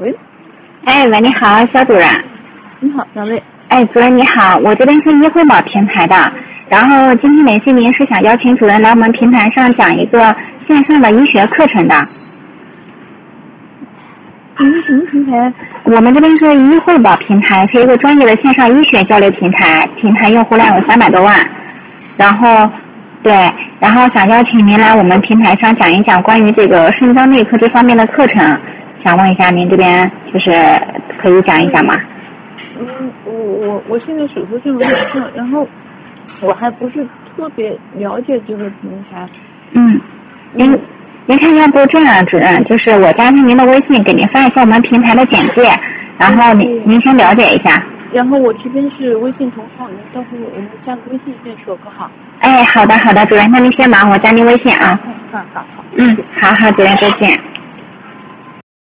喂， 哎，喂，你好，肖主任。 你好，哪位？ 哎，主任你好，我这边是医惠宝平台的，然后今天联系您是想邀请主任来我们平台上讲一个线上的医学课程的。 你是什么平台？ 我们这边是医惠宝平台，是一个专业的线上医学交流平台，平台用户量有300多万。然后想邀请您来我们平台上讲一讲关于这个肾脏内科这方面的课程，想问一下您这边就是可以讲一讲吗？ 我现在手头上有点事，然后我还不是特别了解这个平台。 您看要不这样，主任，就是我加上您的微信，给您发一下我们平台的简介，然后您先了解一下。 然后我这边是微信同号，您到时候我们加个微信再说，可好？ 哎，好的，主任，那您先忙，我加您微信啊。 好。 好，主任再见。